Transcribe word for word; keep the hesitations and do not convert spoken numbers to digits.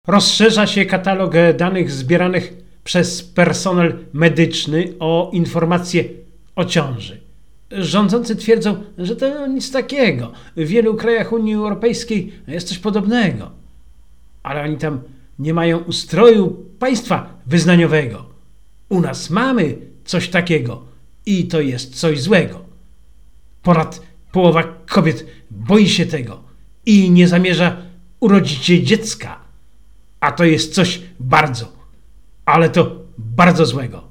Rozszerza się katalog danych zbieranych przez personel medyczny o informacje o ciąży. Rządzący twierdzą, że to nic takiego. W wielu krajach Unii Europejskiej jest coś podobnego. Ale oni tam nie mają ustroju państwa wyznaniowego. U nas mamy coś takiego i to jest coś złego. Ponad połowa kobiet boi się tego i nie zamierza urodzić dziecka. A to jest coś bardzo, ale to bardzo złego.